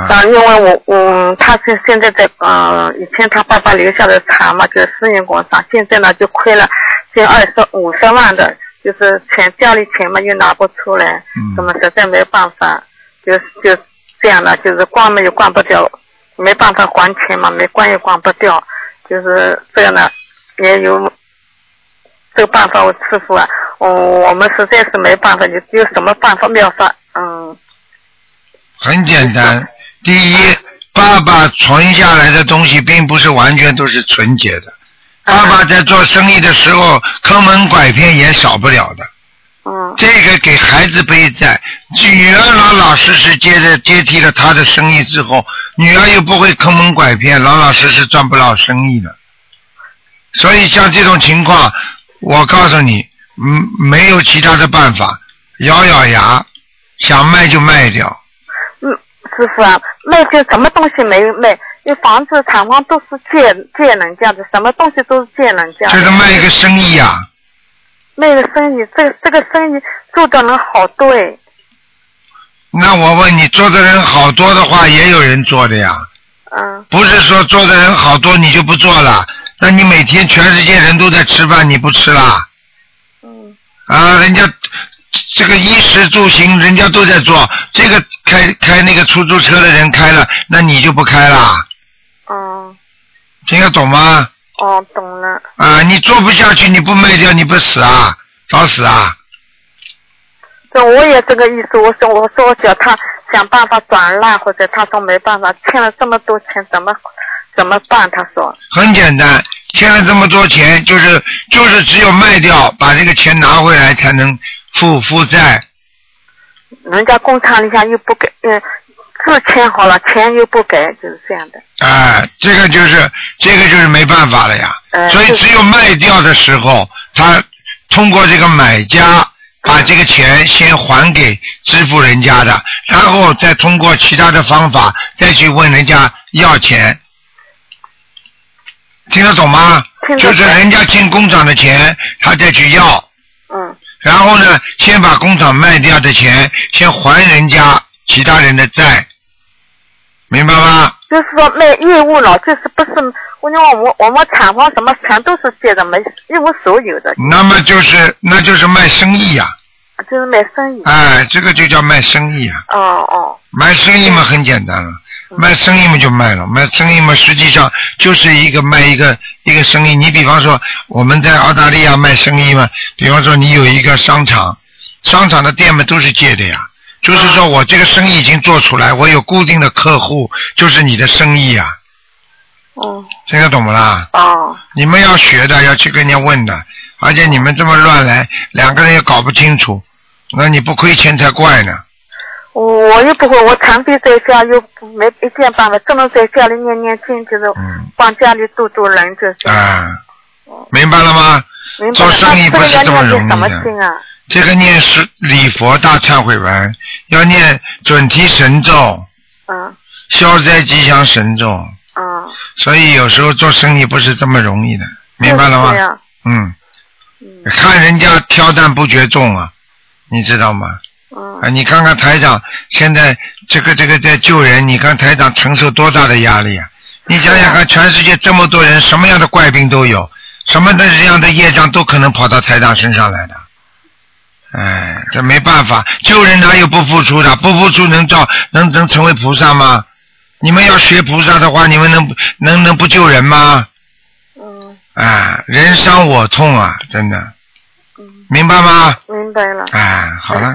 因为他是现在在以前他爸爸留下的厂嘛，就是私营工厂，现在呢就亏了近50万的，就是家里钱嘛又拿不出来，怎么实在没办法，就这样的，就是关嘛又关不掉，没办法还钱嘛，没关也关不掉，就是这样的，也有这个办法，师傅啊，我们实在是没办法，有什么办法妙法？ 很简单，第一，爸爸存下来的东西并不是完全都是纯洁的，爸爸在做生意的时候坑蒙拐骗也少不了的。这个给孩子背债，女儿老老实实接替了他的生意之后，女儿又不会坑蒙拐骗，老老实实赚不了生意的。所以像这种情况，我告诉你，没有其他的办法，咬咬牙，想卖就卖掉。 师傅啊，卖就什么东西没卖？因为房子、厂房都是借人家的，什么东西都是借人家的。 就是卖一个生意呀。 卖个生意，这个生意做的人好多哎。 那我问你，做的人好多的话，也有人做的呀。不是说做的人好多你就不做了，那你每天全世界人都在吃饭，你不吃啦？人家这个衣食住行人家都在做，这个开那个出租车的人开了，那你就不开啦？听得懂吗？ 懂了。 你做不下去，你不卖掉，你不死啊？早死啊？ 这我也这个意思，我说我叫他想办法转让，或者他说没办法，欠了这么多钱怎么办？他说很简单，欠了这么多钱，就是只有卖掉，把这个钱拿回来才能负债。 人家工厂里下又不给，字签好了，钱又不给，就是这样的。 这个就是没办法了呀。所以只有卖掉的时候，他通过这个买家把这个钱先还给支付人家的，然后再通过其他的方法再去问人家要钱。听得懂吗？就是人家欠工厂的钱，他再去要。然后呢，先把工厂卖掉的钱先还人家其他人的债，明白吗？ 就是说卖业务了，就是不是我们厂房什么全都是借的，没一无所有的。 那就是卖生意呀。 就是卖生意。 这个就叫卖生意啊。卖生意嘛很简单了，卖生意嘛就卖了，卖生意嘛实际上就是卖一个生意。你比方说我们在澳大利亚卖生意嘛，比方说你有一个商场的店们都是借的呀，就是说我这个生意已经做出来，我有固定的客户，就是你的生意啊。听得懂不啦？你们要学的，要去跟人家问的，而且你们这么乱来，两个人也搞不清楚，那你不亏钱才怪呢。 我又不会，我常备在家又没一件办法，只能在家里念经，就是帮家里度人这些。 明白了吗？ 明白了。 做生意不是这么容易的。 什么经啊？ 这个念是礼佛大忏悔文，要念准提神咒，消灾吉祥神咒。所以有时候做生意不是这么容易的，明白了吗？看人家挑担不绝重啊，你知道吗？你看看台长现在这个在救人，你看台长承受多大的压力啊！你想想看，全世界这么多人，什么样的怪病都有，什么的这样的业障都可能跑到台长身上来的。这没办法，救人哪有不付出的？不付出能成为菩萨吗？你们要学菩萨的话，你们能不救人吗？人伤我痛啊，真的。明白吗？ 明白了。 好了。